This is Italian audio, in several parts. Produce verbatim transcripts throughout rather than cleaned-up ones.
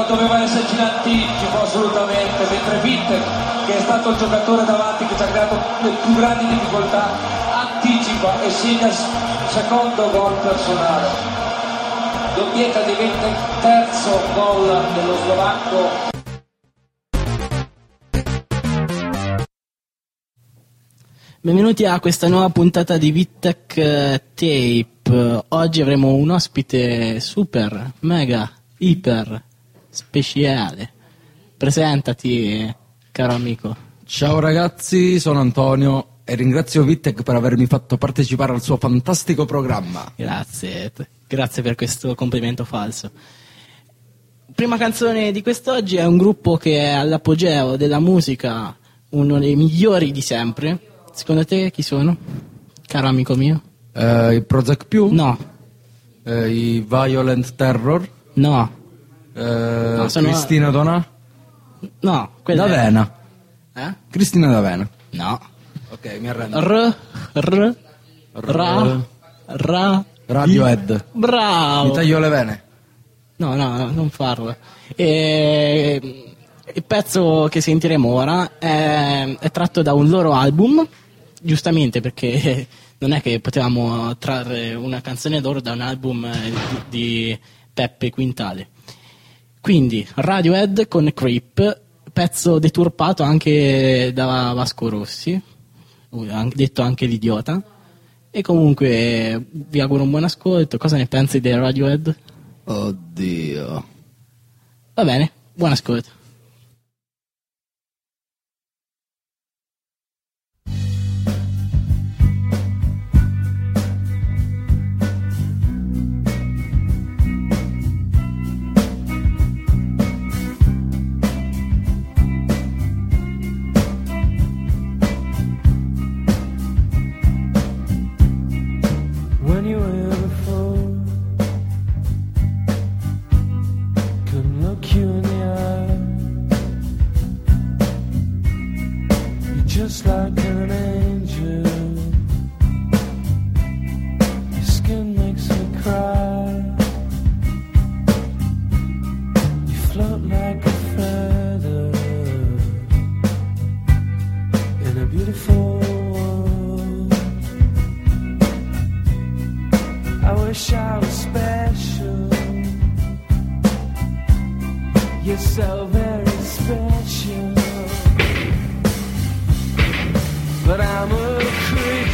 però doveva esserci l'anticipo assolutamente, mentre Witte, che è stato il giocatore davanti che ci ha creato le più grandi difficoltà, anticipa e segna il secondo gol personale. Doppietta diventa il terzo gol dello slovacco. Benvenuti a questa nuova puntata di Vittech Tape. Oggi avremo un ospite super, mega, iper speciale. Presentati, caro amico. Ciao ragazzi, sono Antonio e ringrazio Vittech per avermi fatto partecipare al suo fantastico programma. Grazie, grazie per questo complimento falso. Prima canzone di quest'oggi è un gruppo che è all'apogeo della musica, uno dei migliori di sempre. Secondo te chi sono, caro amico mio? Eh, I Prozac più? No. Eh, I Violent Terror? No. Eh, no sono... Cristina Donà? No, quella D'Avena. È... Eh? Cristina D'Avena. No. Ok, mi arrendo. R, R, Ra, Ra, Radiohead. Bravo. Mi taglio le vene. No, no, no, non farlo. E... Il pezzo che sentiremo ora è, è tratto da un loro album, giustamente perché non è che potevamo trarre una canzone loro da un album di, di Peppe Quintale. Quindi Radiohead con Creep, pezzo deturpato anche da Vasco Rossi, detto anche l'idiota. E comunque vi auguro un buon ascolto. Cosa ne pensi dei Radiohead? Oddio. Va bene, buon ascolto. Just like an angel, your skin makes me cry. You float like a feather in a beautiful world. I wish I was special. You're so very special. But I'm a creep.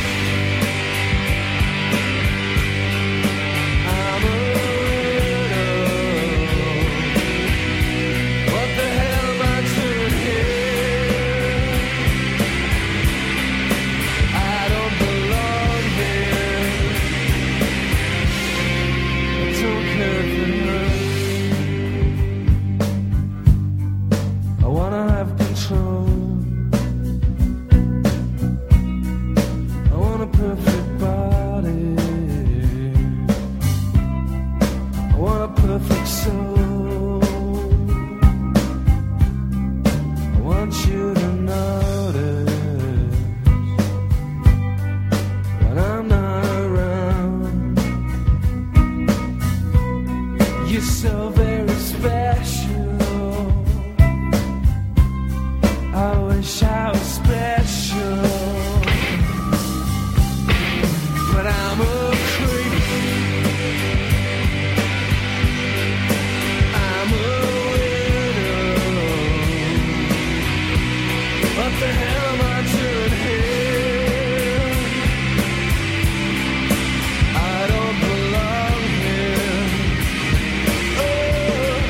I'm a widow. What the hell am I doing here? I don't belong here. I don't care if it hurts. I wanna have control. Perfect body, I want a perfect soul. I want you to notice when I'm not around. You're so very special. I wish I was special. But I'm a creep. I'm a widow. What the hell am I doing here? I don't belong here. Oh,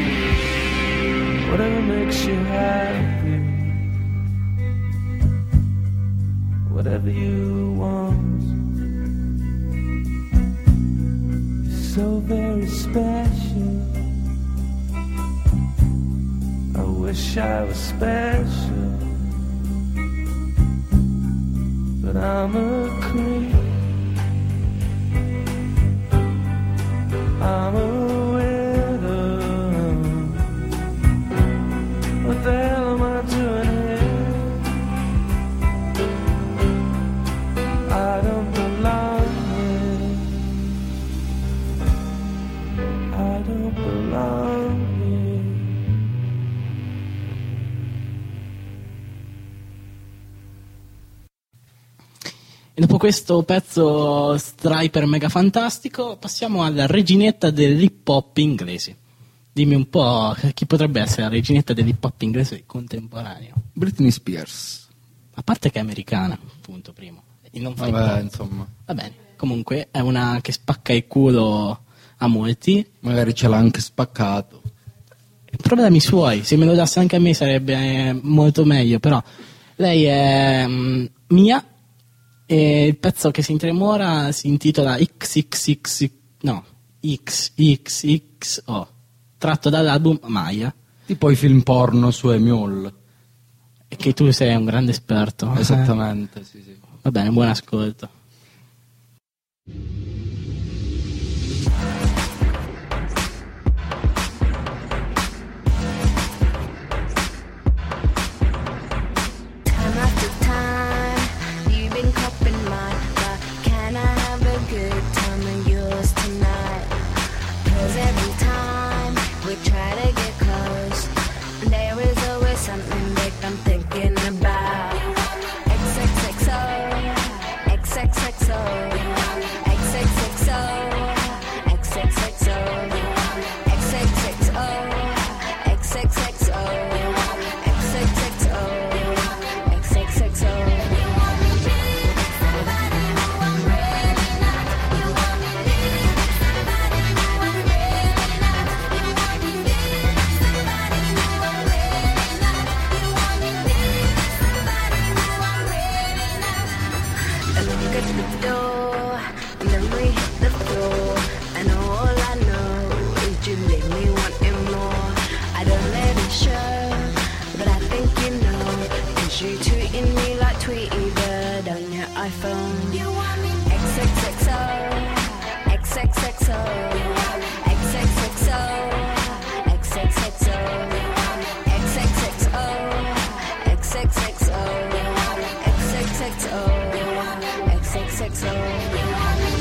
whatever makes you happy. whatever you want. You're so very special. I wish I was special, but I'm a creep. I'm a widow. What the hell am I doing here? I don't belong here. I don't belong here. E dopo questo pezzo striper mega fantastico passiamo alla reginetta dell'hip hop inglese. Dimmi un po' chi potrebbe essere la reginetta dell'hip hop inglese contemporaneo. Britney Spears. A parte che è americana, punto primo. E non fa hip Vabbè, hop. insomma. Va bene, comunque è una che spacca il culo a molti. Magari ce l'ha anche spaccato. Problemi suoi, se me lo dasse anche a me sarebbe eh, molto meglio, però lei è mm, mia. E il pezzo che sentiremo ora si intitola X X X no X X X O, tratto dall'album Maya, Tipo i film porno su Emule. e che tu sei un grande esperto. Esattamente, sì, sì. Va bene, buon ascolto. Time after time, you've been copping mine, but can I have a good time of yours tonight? 'Cause every time we try to get close, there is always something that I'm thinking about. X X X O, X X X O, X X X O, X X X O, X X X O, X X X O, X X X O, X X X O. I look at the door, and then we hit the floor, and all I know is you leave me wanting more. I don't let it show, but I think you know, 'cause you tweeting me like Tweety Bird on your iPhone. You want me X X X O, X X X O, X X X O, X X X O, X X X O, X X X O, X X X O, X X X O.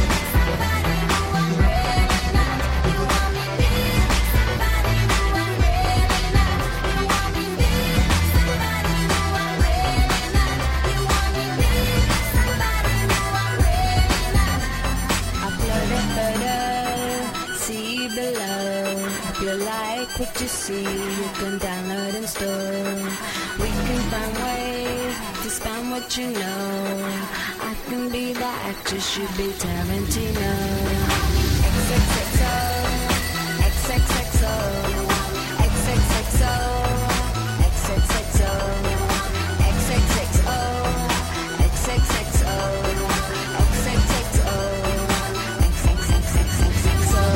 Upload a photo, see you below. If you like what you see, you can download and store. We can find ways to spam what you know. I can be the actress, you be Tarantino. X X X O, X X X O, X X X O, X X X O, X X X O, X X X O, X X X O, X X X X O.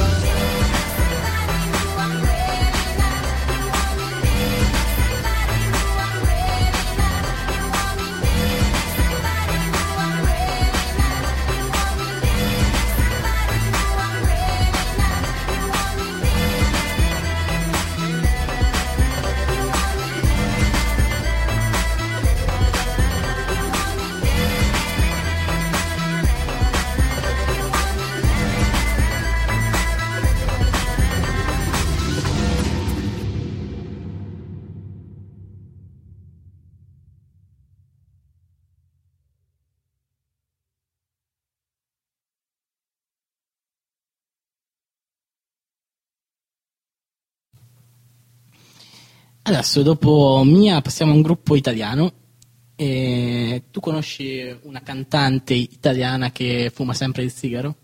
Adesso, dopo Mia, passiamo a un gruppo italiano. E tu conosci una cantante italiana che fuma sempre il sigaro?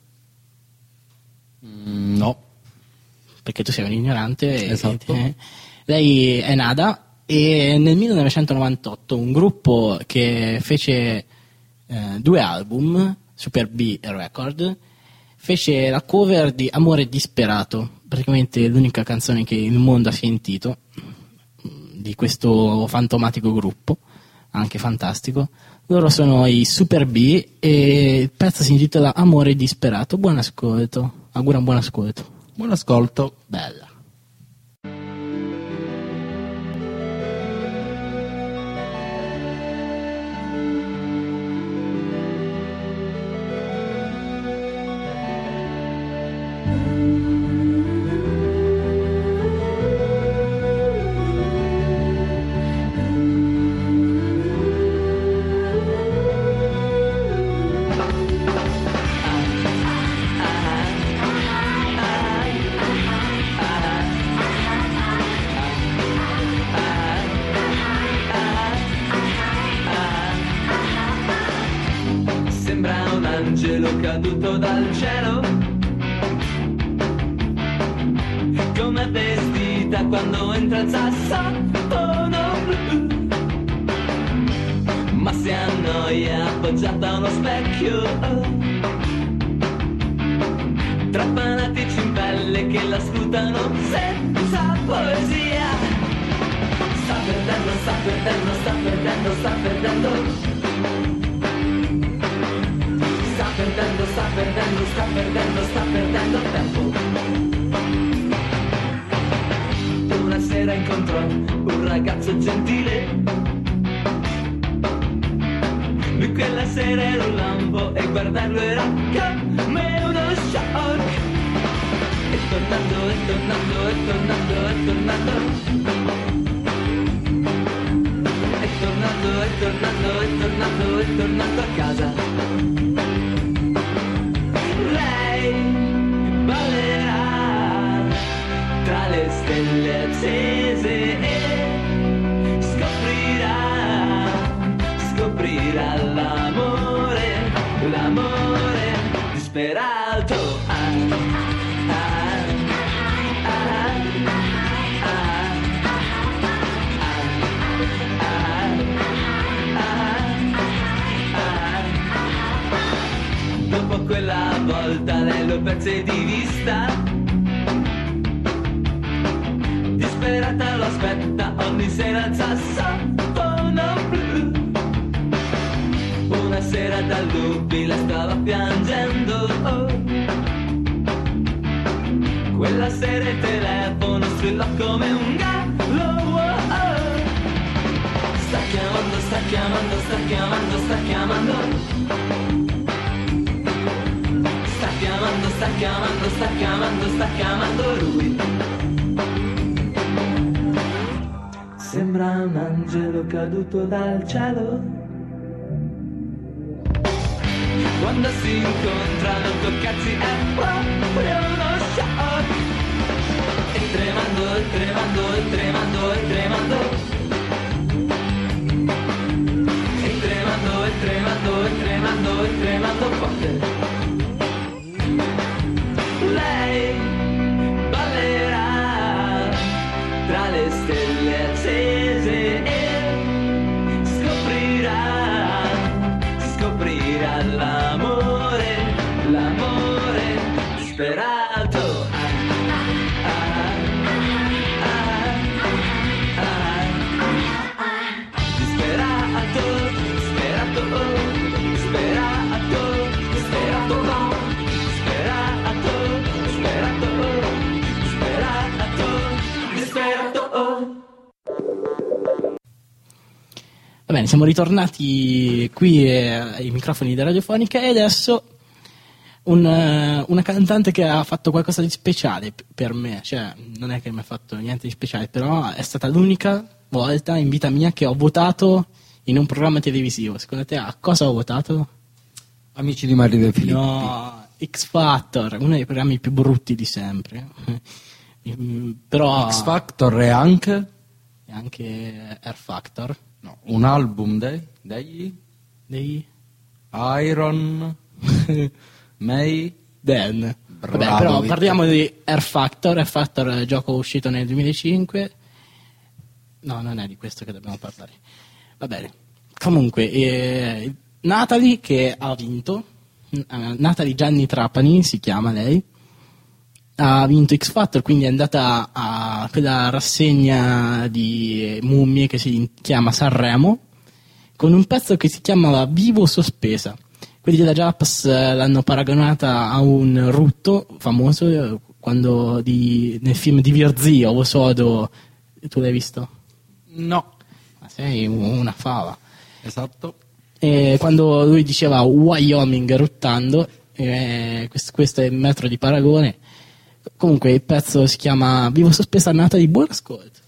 Mm, no. Perché tu sei un ignorante. e- Esatto. e- lei è Nada, e nel millenovecentonovantotto un gruppo che fece eh, due album, Super B e Record. Fece la cover di Amore Disperato, praticamente l'unica canzone che il mondo ha sentito di questo fantomatico gruppo, anche fantastico. Loro sono i Super B e il pezzo si intitola Amore Disperato. Buon ascolto, augura un buon ascolto. Buon ascolto. Bella. Sembra un angelo caduto dal cielo, come vestita quando entra il sassofono blu, ma si annoia appoggiata a uno specchio, tra fanatici in pelle che la scrutano senza poesia. Sta perdendo, sta perdendo, sta perdendo, sta perdendo. Sta perdendo, sta perdendo, sta perdendo, sta perdendo tempo. Una sera incontrò un ragazzo gentile. Lui quella sera era un lampo e guardarlo era come uno shock. E tornando, e tornando, e tornando, e tornando. E tornando, e tornando, e tornando, e tornando a casa. Ballerà tra le stelle accese e scoprirà, scoprirà l'amore, l'amore disperato. Ah, ah, ah, ah, ah, ah. Dopo quella volta lei lo perse di vista, disperata lo aspetta ogni sera al sassofono blu. Una sera dal nubile stava piangendo, oh. Quella sera il telefono strillò come un gallo, oh, oh. Sta chiamando, sta chiamando, sta chiamando, sta chiamando. Sta chiamando, sta chiamando, sta chiamando, sta chiamando lui. Sembra un angelo caduto dal cielo. Quando si incontrano toccarsi è proprio uno shock. E tremando, e tremando, e tremando, e tremando. E tremando, e tremando, e tremando, e tremando forte. Lei ballerà tra le stelle accese e scoprirà, scoprirà l'amore, l'amore disperato. Ah, ah, ah, ah, ah. Disperato, disperato, disperato, disperato, no. Disperato, disperato, disperato, disperato. Va bene, siamo ritornati qui eh, ai microfoni della Radiofonica e adesso un, eh, una cantante che ha fatto qualcosa di speciale p- per me, cioè non è che mi ha fatto niente di speciale, però è stata l'unica volta in vita mia che ho votato in un programma televisivo. Secondo te a cosa ho votato? Amici di Mario De Filippi. No, X Factor, uno dei programmi più brutti di sempre. Mm, però X Factor e anche e anche Air Factor. no, un album dei, degli Dei Iron May. Dan. Bravo, Vabbè, però Vittorio. parliamo di Air Factor. Air Factor è un gioco uscito nel duemilacinque. No, non è di questo che dobbiamo parlare. Va bene. Comunque, eh, Natalie che ha vinto, uh, Natalie Gianni Trapani si chiama lei, ha vinto X Factor, quindi è andata a quella rassegna di mummie che si chiama Sanremo con un pezzo che si chiamava Vivo Sospesa. Quelli della Japs l'hanno paragonata a un rutto famoso quando di, nel film di Virzio o Sodo, tu l'hai visto? No. Ma sei una fava. Esatto. E quando lui diceva Wyoming ruttando, eh, questo, questo è il metro di paragone. Comunque il pezzo si chiama Vivo Sospesa, nata di buon ascolto.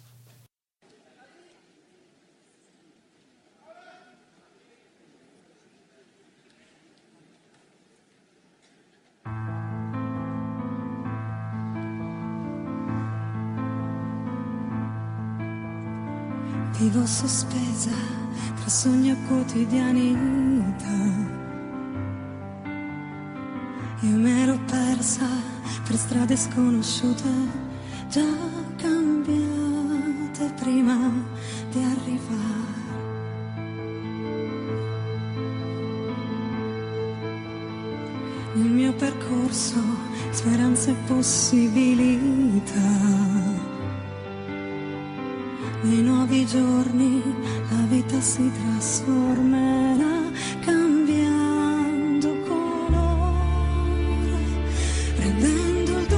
Vivo sospesa tra sogno e quotidianità. Io m'ero persa per strade sconosciute, già cambiate prima di arrivare. Nel mio percorso speranze e possibilità. Nei nuovi giorni la vita si trasformerà cambiando colore, rendendo il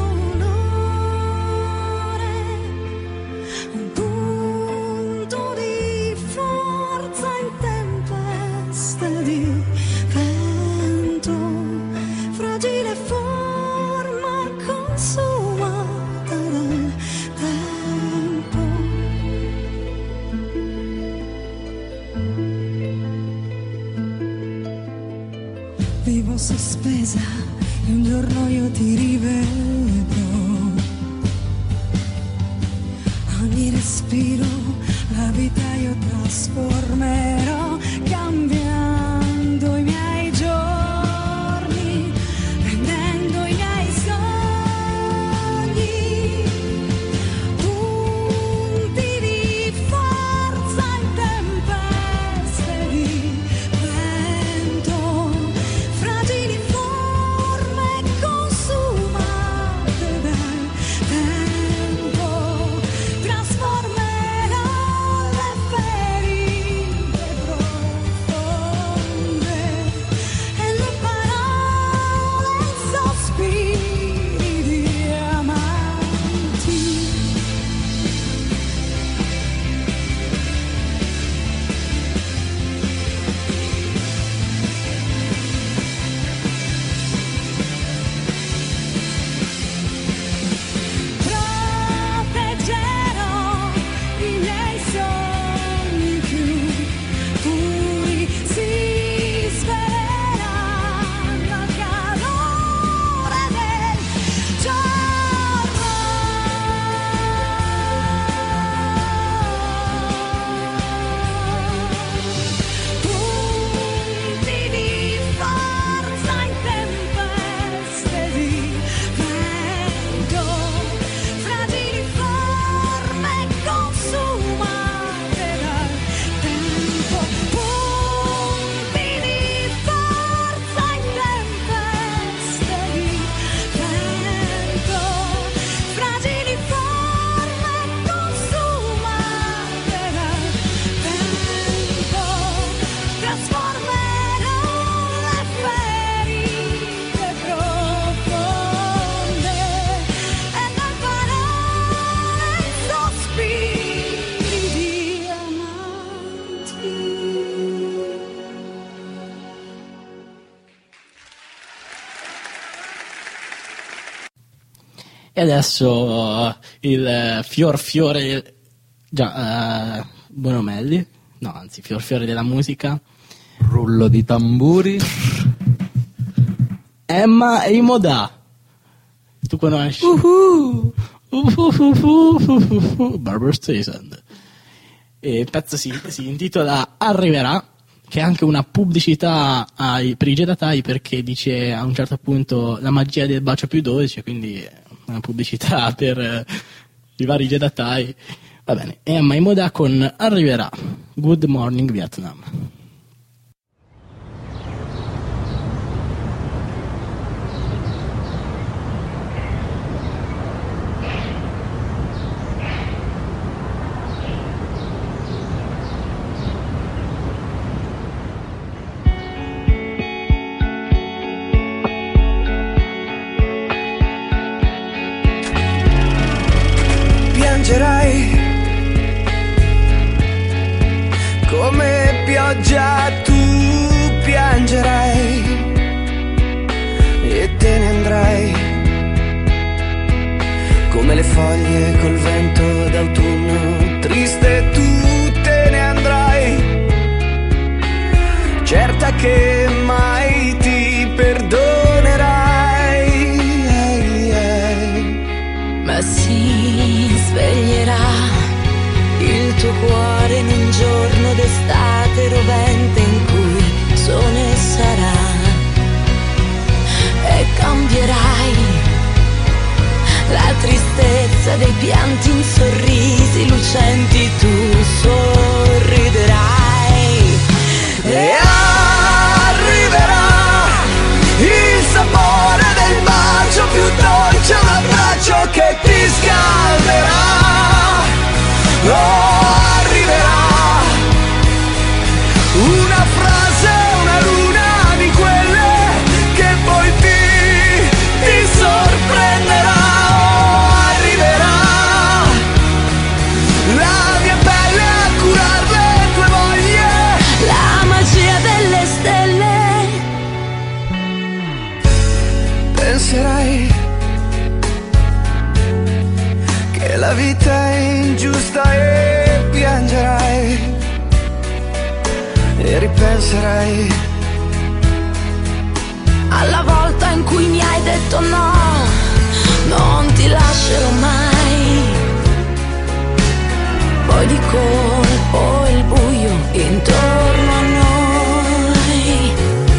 dolore un punto di forza in tempeste di vento, fragile forma consumata dal tempo. Vivo sospesa e un giorno io ti rivedrò. Ogni respiro, la vita io trasformerò, cambiando i miei giorni, rendendo i miei sogni punti di forza in tempeste di vento, fragili forme consumate dal tempo, trasformerò le ferite profonde e le parole in sospiri di amanti. Proteggerò i miei sogni più puri, si sveleranno al calore del giorno. Punti di forza in tempeste di vento, fragili forme consumate dal tempo, punti di forza in tempeste di vento, fragili forme consumate dal tempo, trasformerò le ferite profonde e le parole in sospiri di amanti. E adesso uh, il uh, fior fiore già uh, Bonomelli, no anzi fior fiore della musica, Rullo di tamburi. Emma e i Modà. Tu conosci? Uh-huh. Uh-huh. Barbara Streisand. E il pezzo si, si intitola Arriverà, che è anche una pubblicità ai, per i Jedi, perché dice a un certo punto la magia del bacio più dolce, quindi è una pubblicità per eh, i vari Jedi. Va bene, Emma e i Modà con Arriverà. Good Morning Vietnam. foglie col vento d'autunno, triste tu te ne andrai, certa che mai ti perdonerai. Ma si sveglierà il tuo cuore in un giorno d'estate rovente in cui sole sarà, e cambierai la tristezza dei pianti in sorrisi lucenti, tu sorriderai E arriverà il sapore del bacio più dolce, un abbraccio che ti scalderà. Oh, arriverà una frase, una luna di quelle che poi ti, ti sorprenderà. Oh, arriverà la mia pelle a curar le tue voglie, la magia delle stelle. penserai che la vita è ingiusta e piangerai, e ripenserai Alla volta in cui mi hai detto no, non ti lascerò mai. Poi di colpo il buio intorno a noi,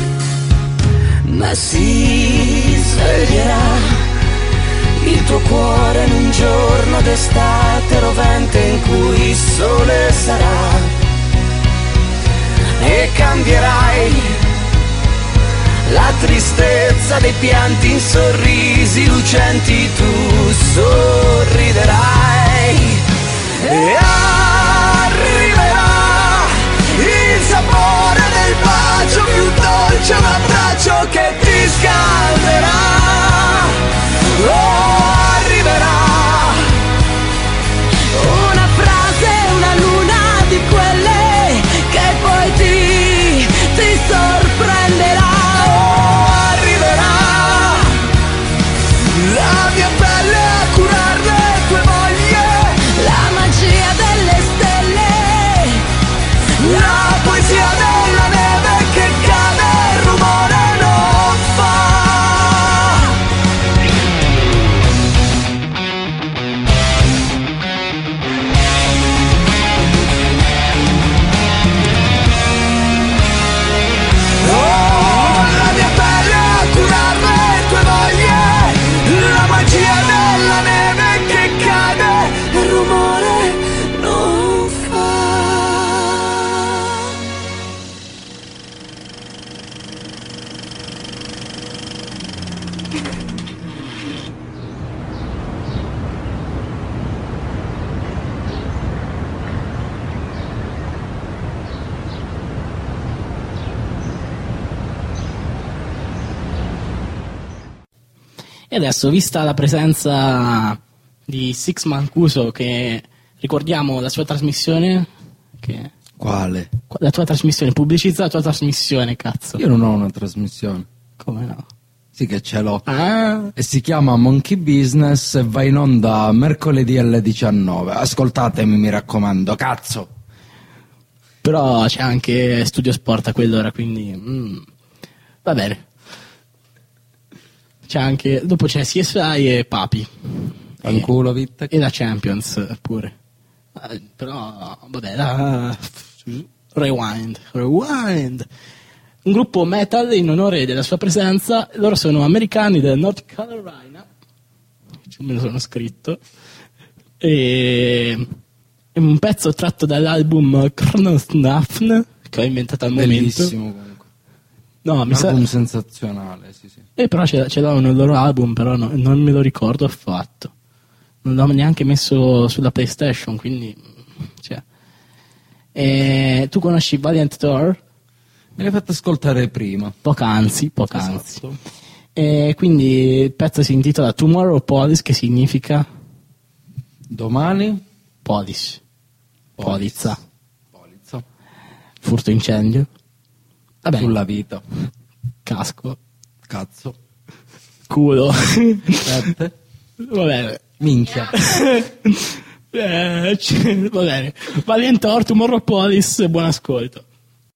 ma si sveglierà il tuo cuore in un giorno d'estate rovente in cui il sole sarà, e cambierai la tristezza dei pianti in sorrisi lucenti, tu sorriderai. E arriverà il sapore del bacio più dolce, un abbraccio che ti scalderà. Oh, arriverà una frase, una luna di quelle che poi ti, ti sorprenderà. Oh, arriverà la mia pelle a curar le tue voglie, La magia delle stelle, la poesia della neve che cade e rumore non fa. Oh, la mia pelle a curar le tue voglie, la magia della neve che cade e rumore non fa. E adesso, vista la presenza di Six Mancuso, che ricordiamo la sua trasmissione, che Quale? la tua trasmissione, pubblicizza la tua trasmissione, cazzo. Io non ho una trasmissione. Come no? Sì che ce l'ho. Ah, E si chiama Monkey Business e va in onda mercoledì alle diciannove. Ascoltatemi, mi raccomando, cazzo. però c'è anche Studio Sport a quell'ora, quindi mm, va bene. C'è anche, dopo c'è C S I e Papi. Fanculo, Vittek. E la Champions pure. Eh, però, vabbè, la... Rewind, Rewind. Un gruppo metal in onore della sua presenza. Loro sono americani del North Carolina. Me lo sono scritto. E è un pezzo tratto dall'album Kronosnafn, che ho inventato al momento. Bellissimo comunque. No, Un mi sa... album sensazionale, sì sì. E però ce, ce l'ho nel loro album, però no- non me lo ricordo affatto. Non l'ho neanche messo sulla PlayStation, quindi... Cioè. E tu conosci Valiant Thor? Me l'hai fatto ascoltare prima. Poc'anzi, poc'anzi. Esatto. E quindi il pezzo si intitola Tomorrow Police, che significa Domani? Police. Police. Polizza. Polizza. Furto incendio. Vabbè, Sulla vita. casco. Cazzo. Culo. Sette. Vabbè, Minchia. eh, c- va bene. Valiant Heart, Tomorrowpolis, buon ascolto.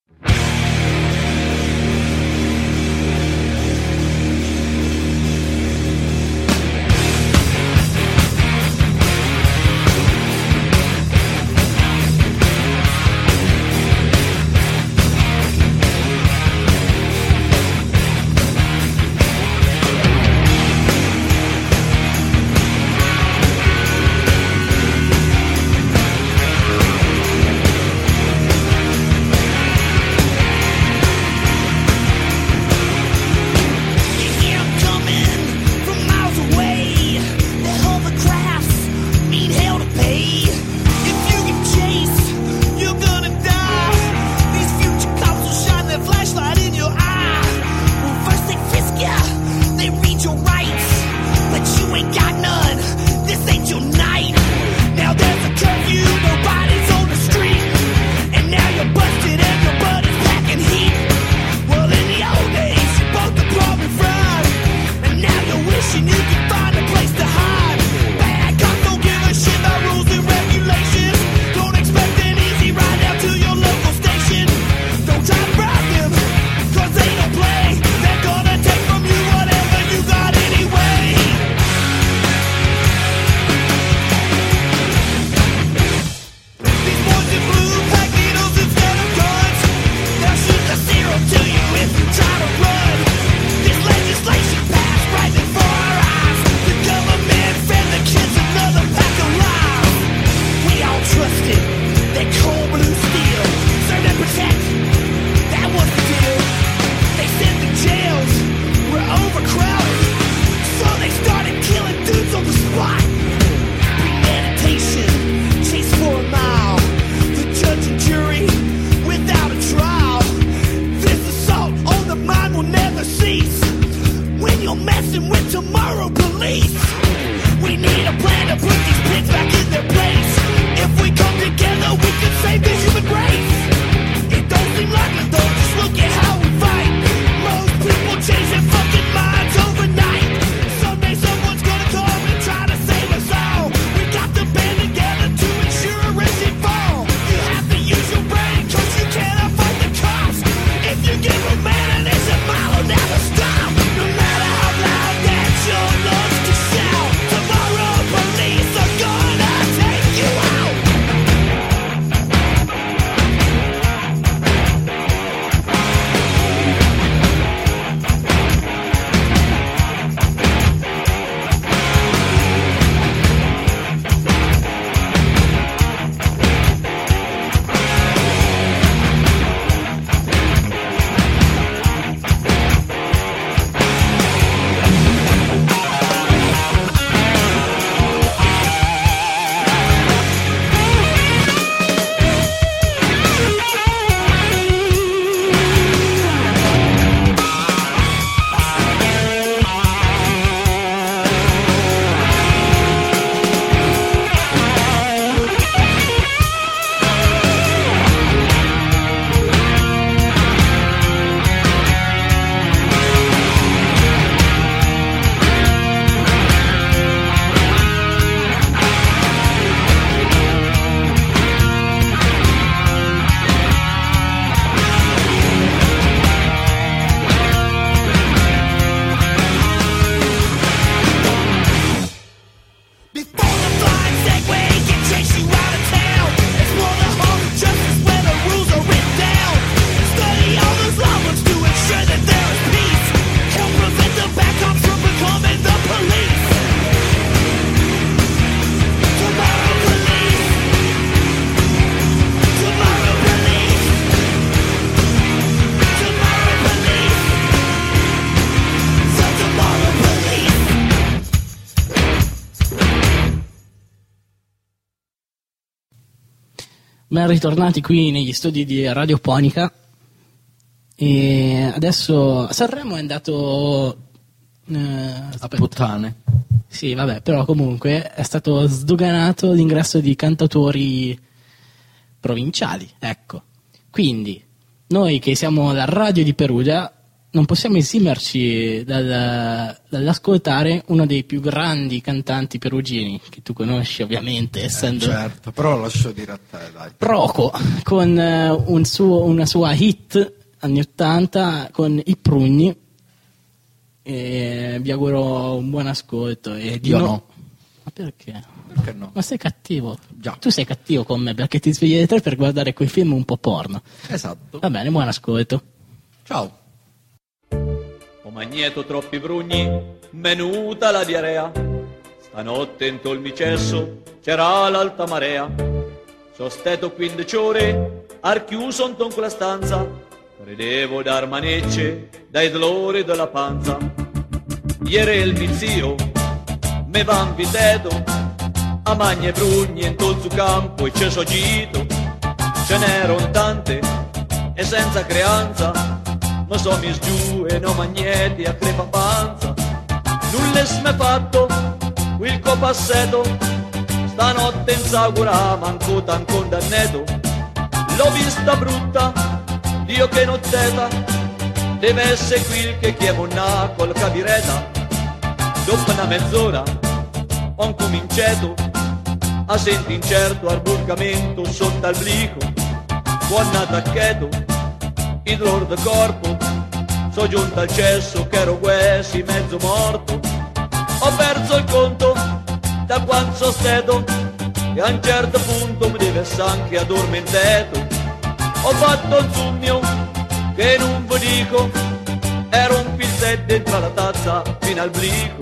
Ben ritornati qui negli studi di Radioponica. E adesso Sanremo è andato eh, a puttane. Sì, vabbè, però comunque è stato sdoganato l'ingresso di cantautori provinciali, ecco. Quindi noi che siamo la radio di Perugia non possiamo esimerci dal- dall'ascoltare uno dei più grandi cantanti perugini, che tu conosci ovviamente, essendo Certo, però lascio dire a te, dai. Proco, con eh, un suo- una sua hit anni ottanta con I Prugni. E vi auguro un buon ascolto. E di Io no- no. Ma perché? Perché no? Ma sei cattivo. Già. Tu sei cattivo con me perché ti svegli alle tre per guardare quei film un po' porno. Esatto. Va bene, buon ascolto. Ciao. Ho magneto troppi brugni, menuta la diarea. Stanotte in tolmicesso c'era l'alta marea. So stato quindici ore, archiuso in con quella stanza. Credevo dar manecce dai dolori della panza. Ieri il mio zio me van viteto a magne brugni in tutto campo e c'è sogito. Ce n'erano tante e senza creanza, ma so mis giù e no magneti a crepa panza. Nulla m'è fatto quel copasseto, stanotte in sagura manco tan condanneto. L'ho vista brutta, Dio che notteta, deve essere qui che chiamonna col cabireta. Dopo una mezz'ora ho cominciato a sentire incerto arburgamento sotto al blico. Buon attacchetto, il dolore del corpo, so giunto al cesso che ero quasi mezzo morto. Ho perso il conto da quanto so stato e a un certo punto mi deve anche addormentato. Ho fatto un sogno che non vi dico, era un pizzetto dentro la tazza fino al blico.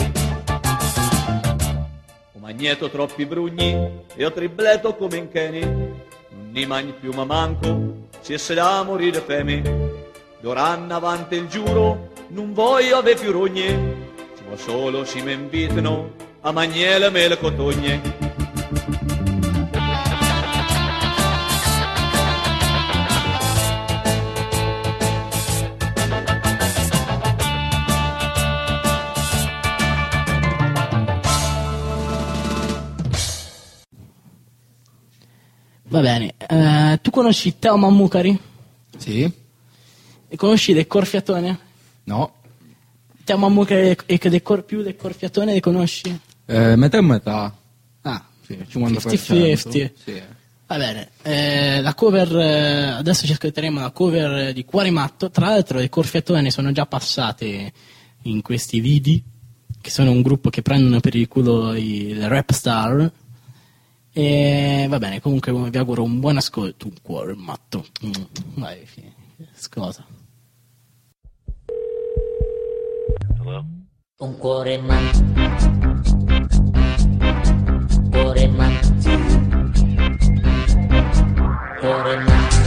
Ho magneto troppi brugni e ho tribleto come in Kenny, non ne mangi più ma manco, se se da morire feme. D'ora in avanti il giuro, non voglio avere più rogne, ci vuole solo si mi invitano a magnele me le cotogne. Va bene, eh, tu conosci Teo Mammucari? Sì? E conosci De Corfiatone? No? Teo Mammucari e che De Cor- più De Corfiatone le conosci? Eh, metà e metà. Ah, Sì, cinquanta per cento. cinquanta cinquanta. Sì. Va bene, eh, la cover, eh, adesso ci ascolteremo la cover di Cuore Matto. Tra l'altro le Corfiatone sono già passate in questi video, che sono un gruppo che prendono per il culo i le rap star. E va bene, comunque vi auguro un buon ascolto. Un cuore matto. Mm, vai, fi- scusa. Un cuore matto, cuore matto, cuore matto,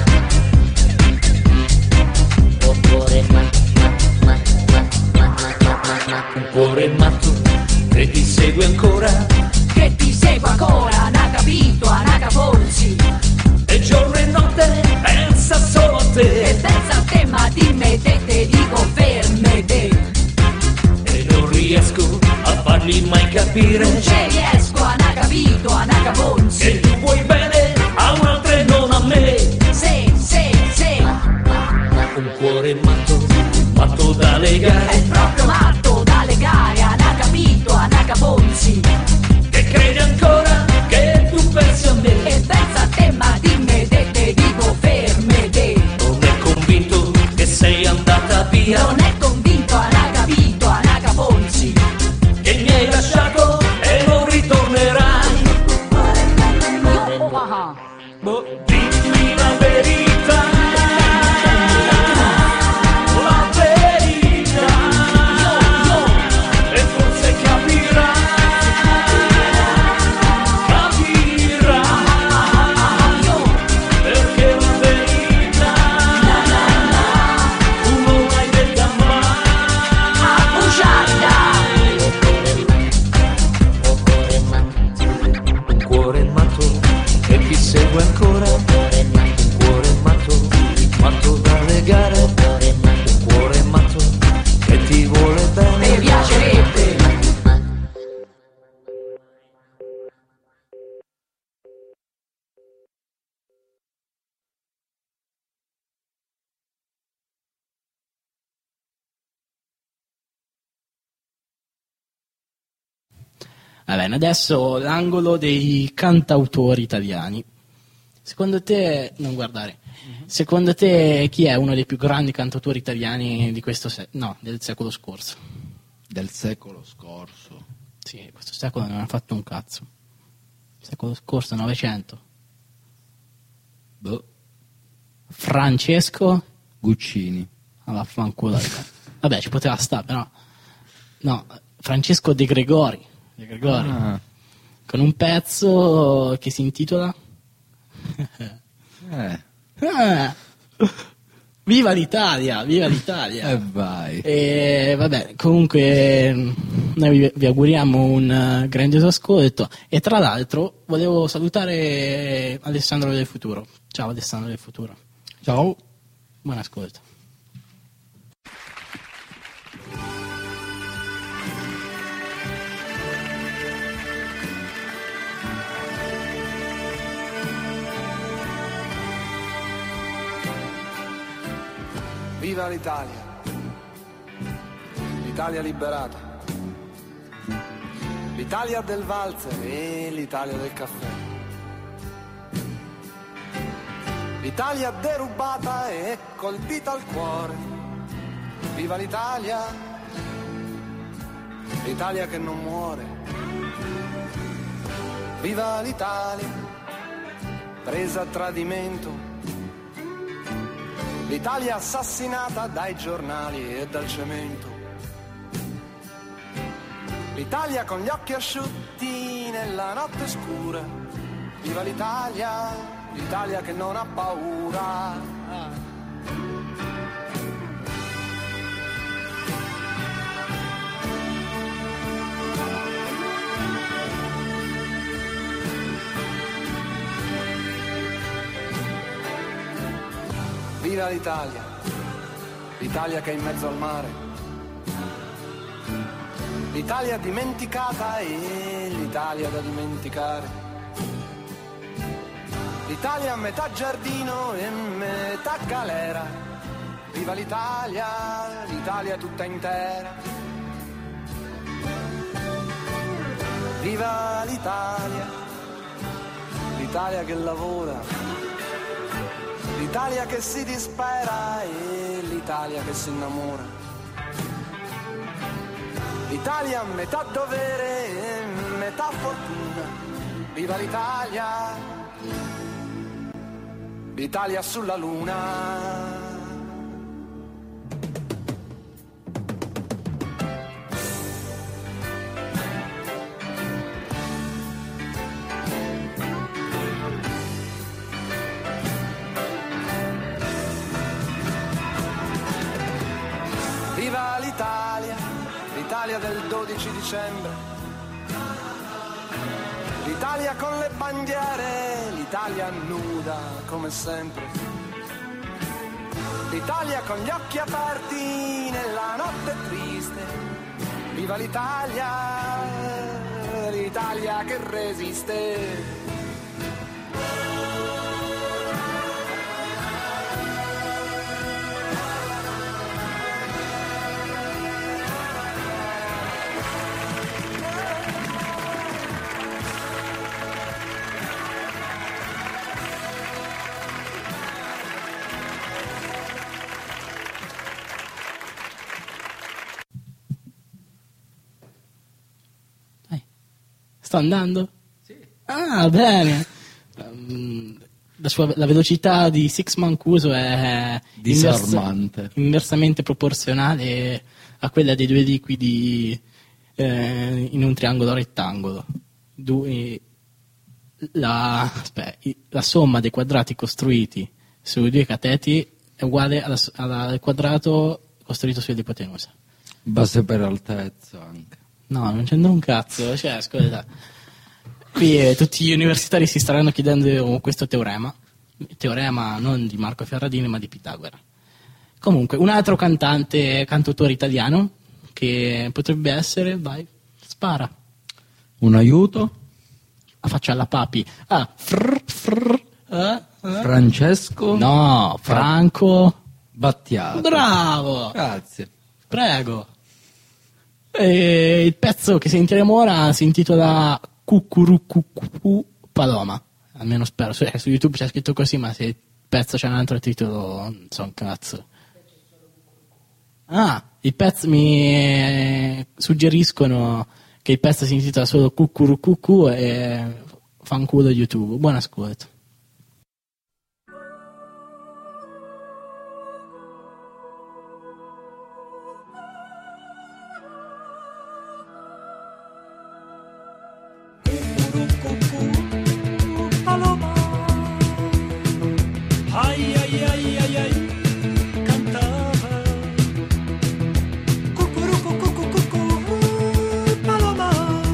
un cuore matto, matto, matto, matto, matto, matto, un cuore matto che ti segue ancora, che ti segue ancora, n'ha capito, n'ha caponzi, e giorno e notte pensa solo a te, e pensa a te, ma dimmi te, te dico ferme te, e non riesco a fargli mai capire, non ci riesco, n'ha capito, n'ha caponzi, che tu vuoi bene a un'altra e non a me, se, se, se, un cuore matto, matto da legare, è proprio matto da legare, n'ha capito, n'ha caponzi, che credi ancora che tu pensi a me, e pensa a te, ma dimmi te, te dico ferme te, non è convinto che sei andata via, non è convinto, n'ha capito, n'ha caponzi, che mi hai lasciato e non ritornerai. io, ah, Boh, dimmi la verità, la verità, e forse capirai, capirai, perché la verità tu non l'hai detta mai. a bugiarda. Un cuore matto che ti segue ancora, un cuore matto, matto da legare, un cuore matto che ti vuole bene. Mi piacerebbe Va bene, adesso l'angolo dei cantautori italiani. Secondo te, non guardare, secondo te chi è uno dei più grandi cantautori italiani di questo se- no, del secolo scorso? Del secolo scorso. Sì, questo secolo non ha fatto un cazzo. Secolo scorso, Novecento. Boh. Francesco Guccini. Ah, vaffanculo. Vabbè, ci poteva stare, però. No, Francesco De Gregori. De Gregori. Ah. Con un pezzo che si intitola Eh. Ah. Viva l'Italia, viva l'Italia. E vai. E vabbè, comunque noi vi, vi auguriamo un uh, grandioso ascolto. E tra l'altro volevo salutare Alessandro del Futuro. Ciao Alessandro del Futuro. Ciao. Buon ascolto. Viva l'Italia, l'Italia liberata, l'Italia del valzer e l'Italia del caffè, l'Italia derubata e colpita al cuore. Viva l'Italia, l'Italia che non muore. Viva l'Italia, presa a tradimento, l'Italia assassinata dai giornali e dal cemento. L'Italia con gli occhi asciutti nella notte scura. Viva l'Italia, l'Italia che non ha paura. Viva l'Italia, l'Italia che è in mezzo al mare, l'Italia dimenticata e l'Italia da dimenticare, l'Italia a metà giardino e metà galera. Viva l'Italia, l'Italia tutta intera. Viva l'Italia, l'Italia che lavora, l'Italia che si dispera e l'Italia che si innamora. L'Italia metà dovere e metà fortuna. Viva l'Italia, l'Italia sulla luna. Viva l'Italia, l'Italia del dodici dicembre, l'Italia con le bandiere, l'Italia nuda come sempre, l'Italia con gli occhi aperti nella notte triste. Viva l'Italia, l'Italia che resiste. Sta andando? Sì. Ah, bene. Um, la, sua, la velocità di Six Mancuso è disarmante, inversa, inversamente proporzionale a quella dei due liquidi eh, in un triangolo rettangolo. Due, la, aspetta, la somma dei quadrati costruiti sui due cateti è uguale alla, alla, al quadrato costruito sull'ipotenusa. Base per altezza anche. No, non c'è un cazzo, cioè, ascolta. Qui eh, tutti gli universitari si staranno chiedendo questo teorema, teorema non di Marco Ferradini ma di Pitagora. Comunque, un altro cantante, cantautore italiano, che potrebbe essere, vai, spara. Un aiuto? La faccia alla Papi. Ah, frr, frr, eh, eh. Francesco? No, Franco Battiato. Bravo. Grazie. Prego. E il pezzo che sentiremo ora si intitola Cucurucucu Paloma, almeno spero, su, su YouTube c'è scritto così, ma se il pezzo c'è un altro titolo non so un cazzo. Ah, il pezzo mi suggeriscono che il pezzo si intitola solo Cucurucucu e fanculo YouTube. Buon ascolto. Paloma, ai ai ai ai ai, cantava. Cucurucu cucu cucu, paloma,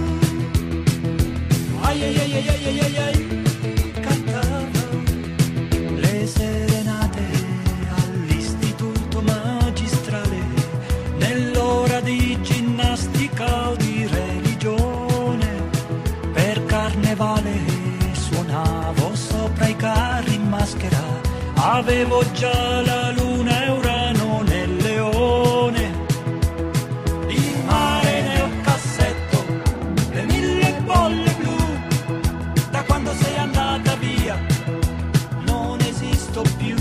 ai ai ai ai ai ai ai, cantava. Le serenate all'istituto magistrale, nell'ora di ginnastica o di religione, per carnevale suonavo sopra i carri in maschera, avevo già la luna e Urano nel leone, il mare nel cassetto, le mille bolle blu, da quando sei andata via non esisto più,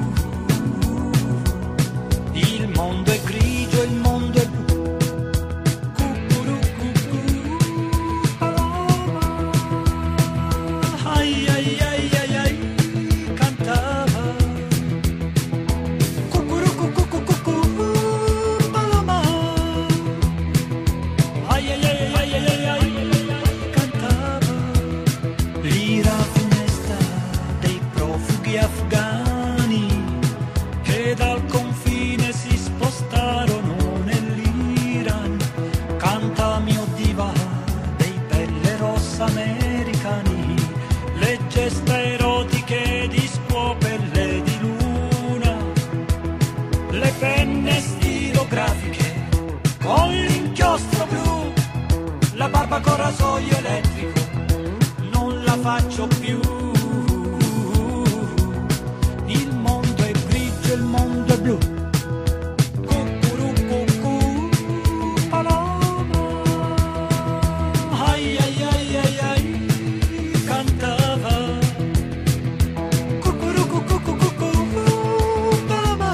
il mondo è grigio, il mondo è blu. Ai ai ai ai ai, cantava. Cucurucu cucu cucu, paloma. Ai ai ai ai ai ai ai, cantava. L'ira funesta dei profughi afghani che dal confine si spostarono nell'Iran. Canta mio diva dei pelle rossa americani, le gesta erotiche di scuopelle di luna, le penne stilografiche con l'inchiostro blu, la barba con rasoio elettrico non la faccio più, il mondo è grigio, il mondo è blu. Cucurucucu, paloma, ai ai ai ai ai, cantava. Cucurucucucucu, paloma,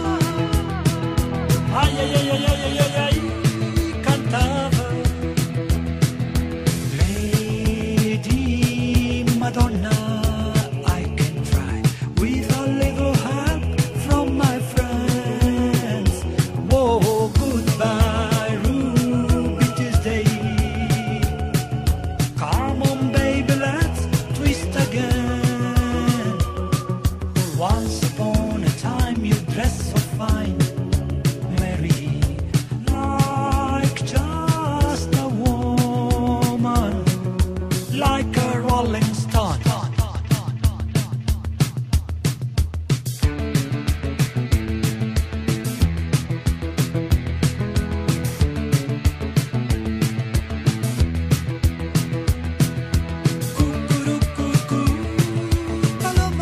ai ai ai ai ai ai ai, cantava. Lady Madonna, I can try with a little help from my friends. Whoa, goodbye, Ruby Tuesday. Come on, baby, let's twist again. Once upon a time you dressed so fine, Mary, like just a woman, like a rolling stone. Cucurucucu, paloma,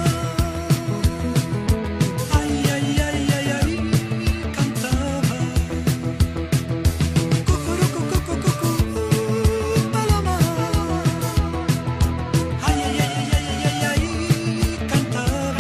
ai ai ai ai ai, cantava. Cucurucucucucu, paloma, ai ai ai ai ai ai ai, cantava.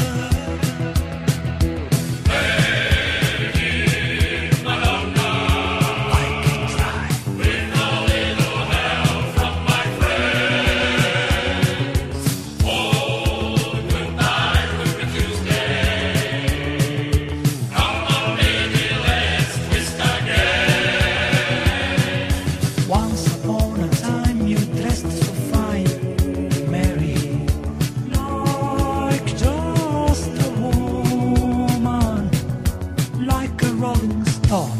I can try with a little help from my friends. Oh, goodbye, Ruby Tuesday. Come on, baby, let's twist again. Once upon a time you dressed so fine, Mary, like just a woman, like a rolling stone.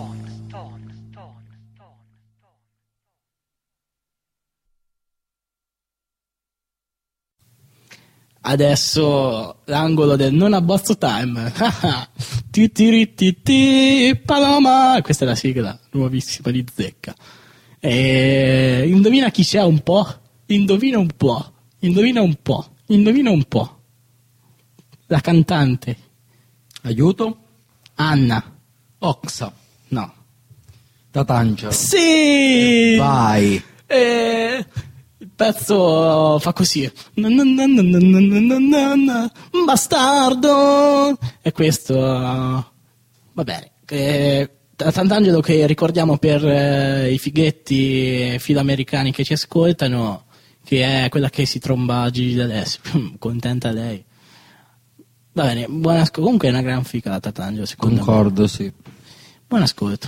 Adesso l'angolo del non abbozzo time. Ti ti ri ti ti, Paloma. Questa è la sigla nuovissima di Zecca. E indovina chi c'è un po'? Indovina un po'. Indovina un po'. Indovina un po'. La cantante. Aiuto. Anna. Oxa. No. Tatangelo. Sì! Vai. E il pezzo fa così. Na na na na na na na na na, bastardo! E questo va bene. E Tatangelo, che ricordiamo per eh, i fighetti filamericani che ci ascoltano, che è quella che si tromba Gigi D'Alessio. Contenta lei. Va bene, buon ascolto. Comunque è una gran figata Tatangelo, secondo Concordo, me. sì. Buon ascolto.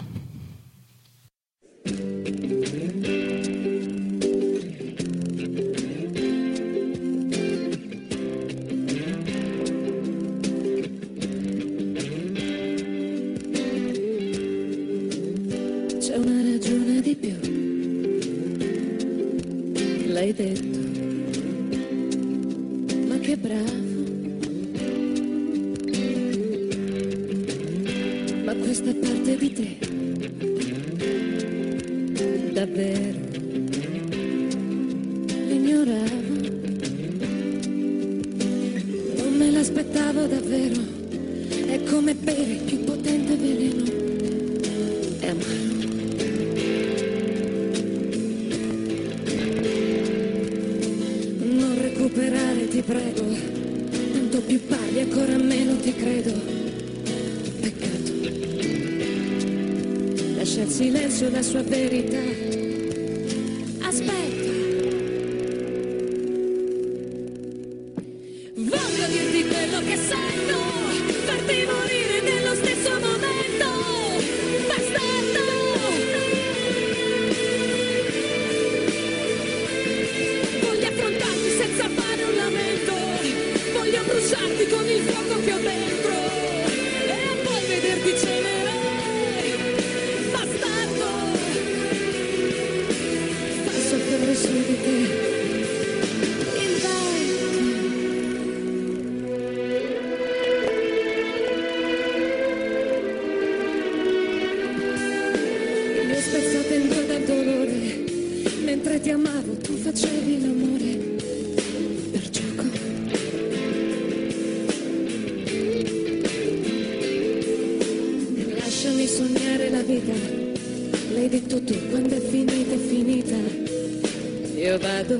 C'è una ragione di più, l'hai detto, ma che bravo. Ma questa parte di te, davvero, l'ignoravo. Non me l'aspettavo davvero, è come bere il più potente veleno, è amaro. Non recuperare, ti prego, tanto più parli ancora meno ti credo. Lascia il silenzio la sua verità. Aspetta, voglio dirti quello che sento, farti morire nello stesso momento. Bastardo, voglio affrontarti senza fare un lamento, voglio bruciarti con il fuoco che ho dentro e poi vederti cenere. Su di te mi ho spezzato in due dal dolore, mentre ti amavo tu facevi l'amore per gioco. Lasciami sognare la vita, l'hai detto tu, quando è finita è finita. Io vado,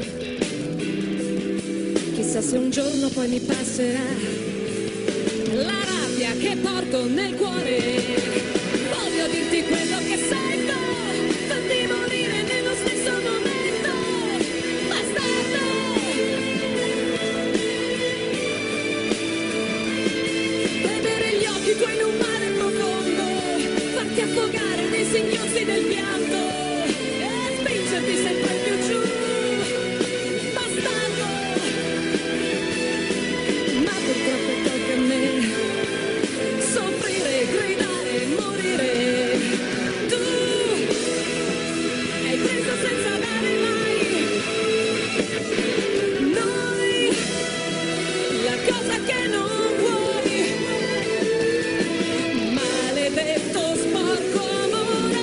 chissà se un giorno poi mi passerà la rabbia che porto nel cuore. Voglio dirti quello che sento, farti morire nello stesso momento. Bastardo, vedere gli occhi tuoi in un mare profondo, farti affogare nei singhiozzi del pianto e spingerti sempre più giù. Soffrire, gridare, morire. Tu hai preso senza dare mai. Noi, la cosa che non vuoi. Maledetto sporco amore.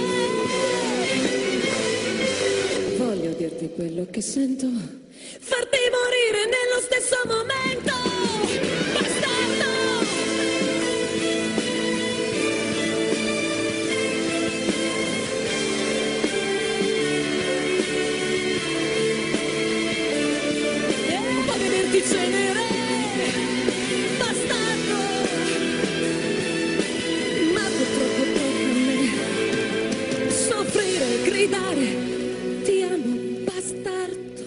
Voglio dirti quello che sento, farti morire nello stesso momento. Bastardo. Cenere, bastardo, ma purtroppo tocca a me soffrire, gridare, ti amo, bastardo.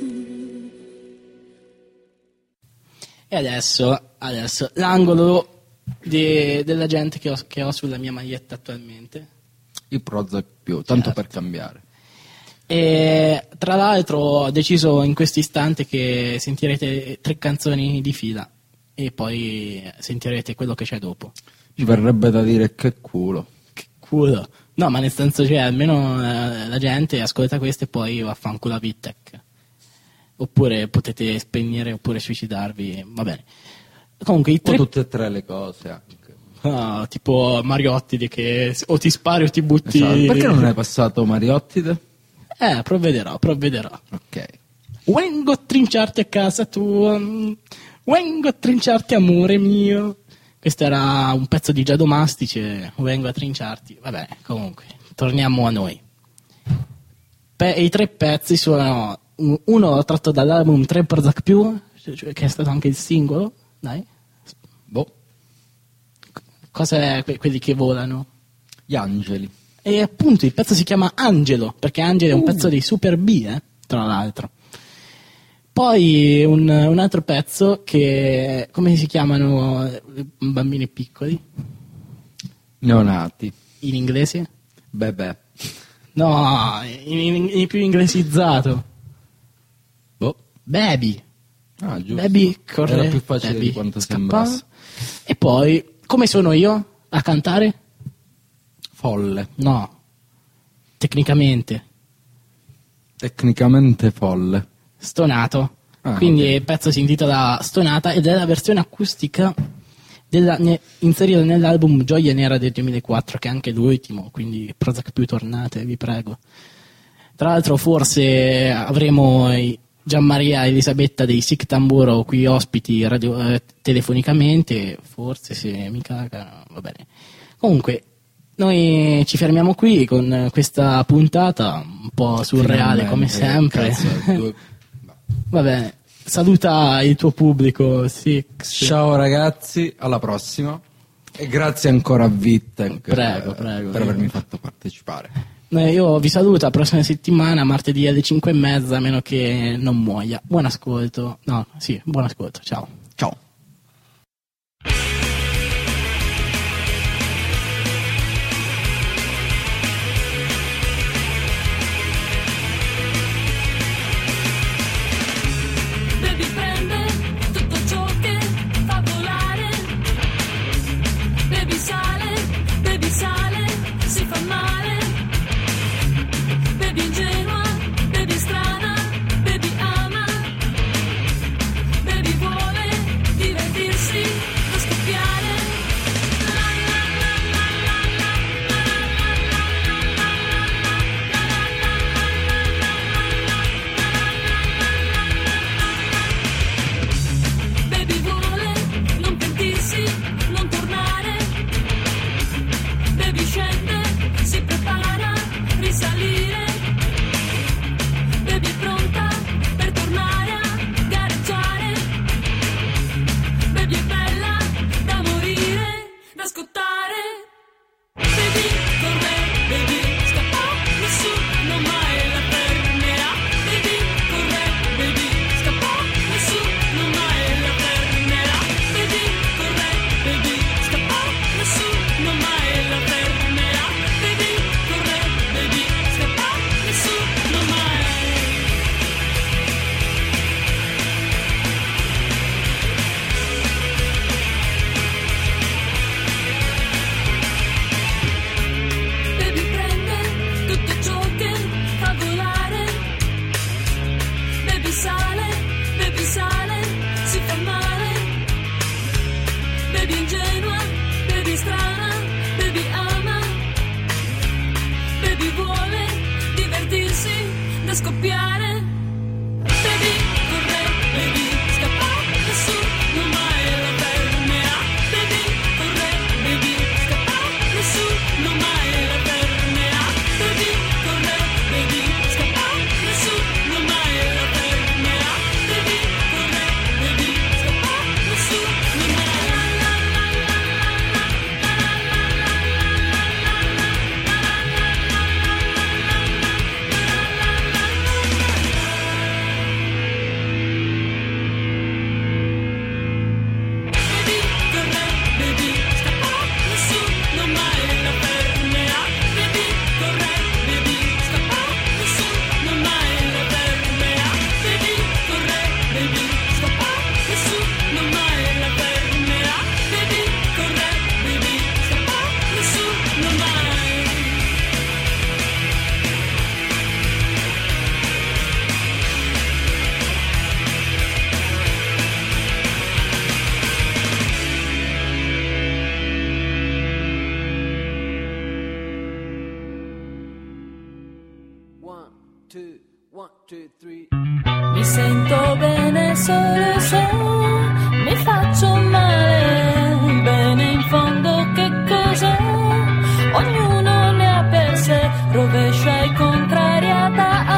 E adesso, adesso l'angolo di, della gente che ho, che ho sulla mia maglietta attualmente. Il Prozac più, tanto Certo. per cambiare. E tra l'altro ho deciso in questo istante che sentirete tre canzoni di fila e poi sentirete quello che c'è dopo. Ci verrebbe da dire che culo. Che culo. No, ma nel senso, cioè, almeno eh, la gente ascolta questo e poi vaffanculo a Vitek. Oppure potete spegnere oppure suicidarvi, va bene. Comunque i tre... O tutte e tre le cose anche. Ah, tipo Mariottide che o ti spari o ti butti. Esatto. Perché non hai passato Mariottide? Eh, provvederò, provvederò. Ok. Vengo a trinciarti a casa tua, vengo a trinciarti amore mio. Questo era un pezzo di Giado Mastice, vengo a trinciarti. Vabbè, comunque, torniamo a noi. Pe- I tre pezzi sono un- uno tratto dall'album tre Prozac più, cioè, che è stato anche il singolo, dai. Boh. Cos'è que- quelli che volano? Gli angeli. E appunto il pezzo si chiama Angelo, perché Angelo è un Uh. pezzo dei Super B, eh, tra l'altro. Poi un, un altro pezzo che, come si chiamano i bambini piccoli? Neonati. In inglese? Bebè. No, in, in- in più inglesizzato. Boh. Baby. Ah, giusto. Baby corre. Era più facile Baby di quanto scappava. sembrasse. E poi, come sono io a cantare? Folle. No. Tecnicamente. Tecnicamente folle. Stonato. Ah, Quindi ok. il pezzo si intitola Stonata ed è la versione acustica della, ne, inserita nell'album Gioia Nera del duemilaquattro, che è anche l'ultimo, quindi Prozac più tornate, vi prego. Tra l'altro forse avremo i- Gianmaria e Elisabetta dei Sic Tamburo qui ospiti radio, eh, telefonicamente, forse se mi caga, va bene. Comunque, noi ci fermiamo qui con questa puntata un po' surreale come sempre. Cazzo, due- Va bene, saluta il tuo pubblico, Six. Ciao ragazzi, alla prossima. E grazie ancora a Vittec Prego, eh, prego. per avermi fatto partecipare. Eh, Io vi saluto, la prossima settimana, martedì alle cinque e mezza, a meno che non muoia. Buon ascolto. No, sì, buon ascolto. Ciao. Ciao. Baby prende tutto ciò che fa volare. Baby sale, baby sale, si fa male. Baby ingenua, baby strana, baby ama. Baby vuole divertirsi, non scoppiare. Baby vuole non pentirsi, non tornare. Baby scende, si prepara, risalire. Baby è pronta per tornare a gareggiare. Baby è bella da morire, da scottare. Baby corre, baby scappa, nessuno mai la fermerà. Baby corre, baby scappa, nessuno mai la fermerà. Baby corre, baby scappa, nessuno mai la fermerà. Baby corre, baby scappa, nessuno mai. Baby prende tutto ciò che fa volare. Baby sale, baby sale, si fa male. Baby ingenua, baby strana, baby ama. Baby vuole divertirsi, da scoppiare. Baby corre, baby scappa, nessuno mai la fermerà. Baby corre, baby scappa, nessuno mai la fermerà. Baby corre, baby scappa, nessuno mai la fermerà. Baby corre, baby scappa, nessuno mai. Baby corre, baby scappa, nessuno mai la fermerà. Baby corre, baby scappa, nessuno mai la fermerà. Baby corre, baby scappa, nessuno mai la fermerà. Baby corre, baby scappa, nessuno mai. Mi sento bene solo se mi faccio male, bene in fondo che cos'è? Ognuno ne ha per sé, rovescia e contrariata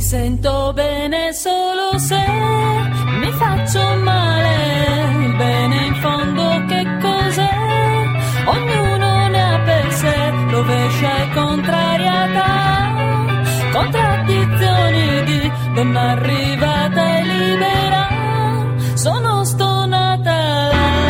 sento bene solo se mi faccio male. Il bene in fondo che cos'è? Ognuno ne ha per sé, rovescia e contrarietà, contraddizioni di donna arrivata e libera. Sono stonata.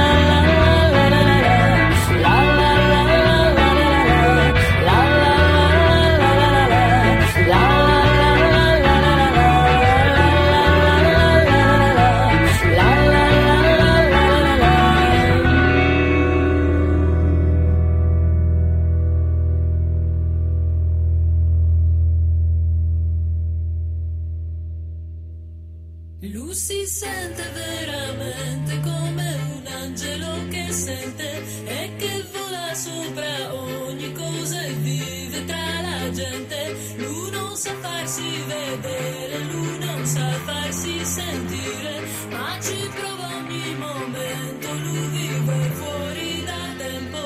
Lui si sente veramente come un angelo che sente e che vola sopra ogni cosa e vive tra la gente. Lui non sa farsi vedere, lui non sa farsi sentire, ma ci prova ogni momento, lui vive fuori da tempo.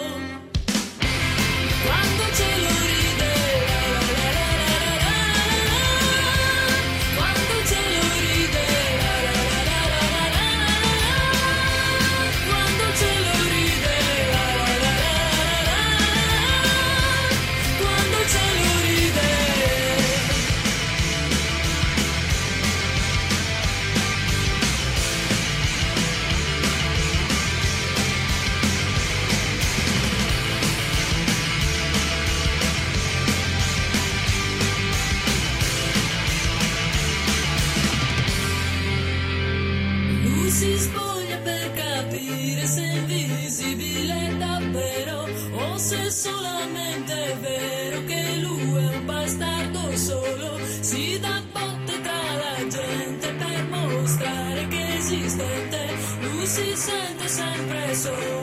Quando ce lo ride, la la la la la la, quando ce lo ride, quando ce lo ride, quando ce lo ride. Lui si spoglia per capire se è invisibile davvero o se solamente è vero che lui è un bastardo solo. Si dà botte tra la gente per mostrare che è esistente. Lui si sente sempre solo.